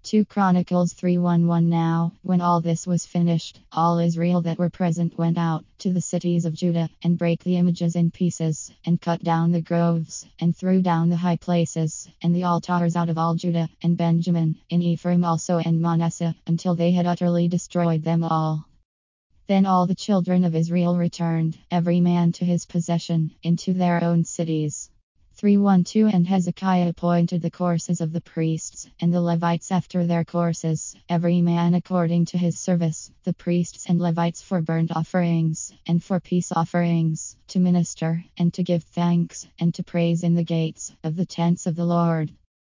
2 Chronicles 3:11. Now, when all this was finished, all Israel that were present went out to the cities of Judah, and brake the images in pieces, and cut down the groves, and threw down the high places, and the altars out of all Judah and Benjamin, in Ephraim also and Manasseh, until they had utterly destroyed them all. Then all the children of Israel returned, every man to his possession, into their own cities. 3:12. And Hezekiah appointed the courses of the priests and the Levites after their courses, every man according to his service, the priests and Levites for burnt offerings, and for peace offerings, to minister, and to give thanks, and to praise in the gates of the tents of the Lord.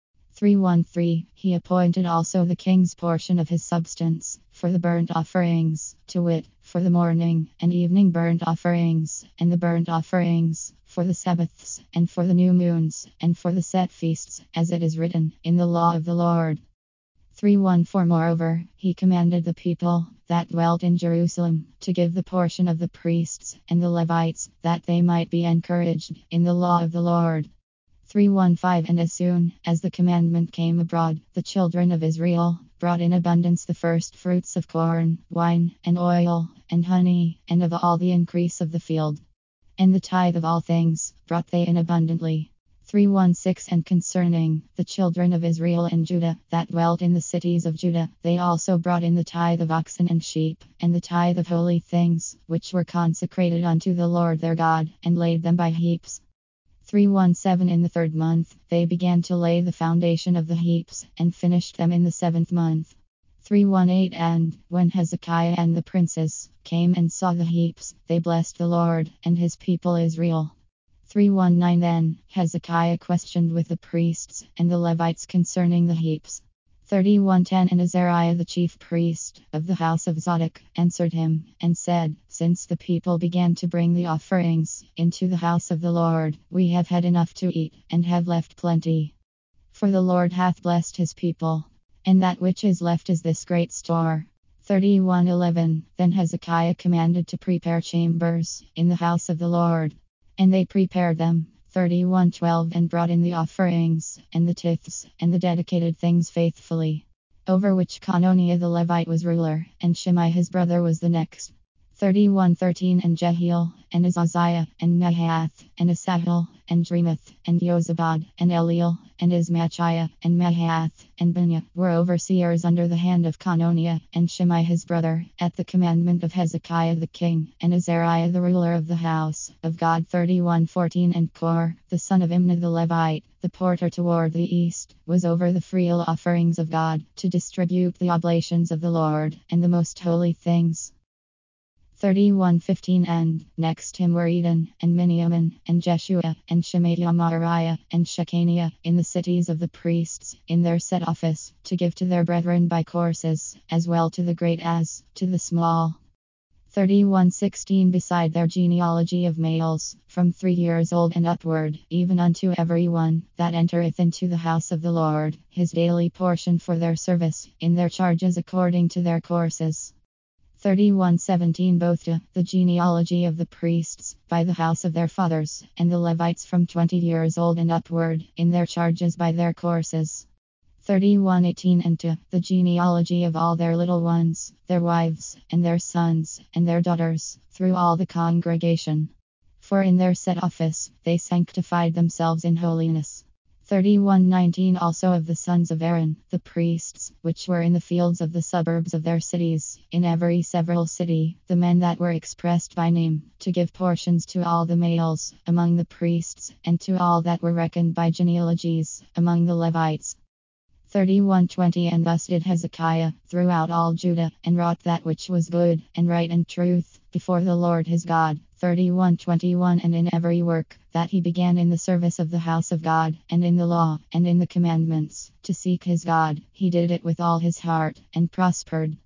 3:13. He appointed also the king's portion of his substance, for the burnt offerings, to wit, for the morning and evening burnt offerings, and the burnt offerings, for the Sabbaths, and for the new moons, and for the set feasts, as it is written in the law of the Lord. 3:14. Moreover, he commanded the people that dwelt in Jerusalem to give the portion of the priests and the Levites, that they might be encouraged in the law of the Lord. 3:15. And as soon as the commandment came abroad, the children of Israel brought in abundance the first fruits of corn, wine, and oil, and honey, and of all the increase of the field. And the tithe of all things brought they in abundantly. 3:16. And concerning the children of Israel and Judah that dwelt in the cities of Judah, they also brought in the tithe of oxen and sheep, and the tithe of holy things, which were consecrated unto the Lord their God, and laid them by heaps. 3:17. In the 3rd month, they began to lay the foundation of the heaps, and finished them in the 7th month. 3:18. And when Hezekiah and the princes came and saw the heaps, they blessed the Lord and his people Israel. 3:19. Then Hezekiah questioned with the priests and the Levites concerning the heaps. 31:10. And Azariah the chief priest of the house of Zadok answered him, and said, Since the people began to bring the offerings into the house of the Lord, we have had enough to eat, and have left plenty. For the Lord hath blessed his people, and that which is left is this great store. 31:11. Then Hezekiah commanded to prepare chambers in the house of the Lord, and they prepared them. 31:12. And brought in the offerings, and the tithes, and the dedicated things faithfully, over which Cononiah the Levite was ruler, and Shimei his brother was the next. 31:13. And Jehiel, and Azaziah, and Nahath, and Asahel, and Dremoth, and Jozabad, and Eliel, and Ismachiah, and Mahath, and Benya were overseers under the hand of Cononiah, and Shimei his brother, at the commandment of Hezekiah the king, and Azariah the ruler of the house of God. 31:14. And Kor, the son of Imnah the Levite, the porter toward the east, was over the freewill offerings of God, to distribute the oblations of the Lord, and the most holy things. 31:15. And next him were Eden, and Miniamin, and Jeshua, and Shemaiah, and Shechaniah, in the cities of the priests, in their set office, to give to their brethren by courses, as well to the great as to the small. 31:16. Beside their genealogy of males, from 3 years old and upward, even unto every one that entereth into the house of the Lord, his daily portion for their service, in their charges according to their courses. 31:17. Both to the genealogy of the priests, by the house of their fathers, and the Levites from 20 years old and upward, in their charges by their courses. 31:18. And to the genealogy of all their little ones, their wives, and their sons, and their daughters, through all the congregation. For in their set office, they sanctified themselves in holiness. 31:19. Also of the sons of Aaron, the priests, which were in the fields of the suburbs of their cities, in every several city, the men that were expressed by name, to give portions to all the males among the priests, and to all that were reckoned by genealogies among the Levites. 31:20. And thus did Hezekiah throughout all Judah, and wrought that which was good, and right, and truth, before the Lord his God. 31:21. And in every work that he began in the service of the house of God, and in the law, and in the commandments, to seek his God, he did it with all his heart, and prospered.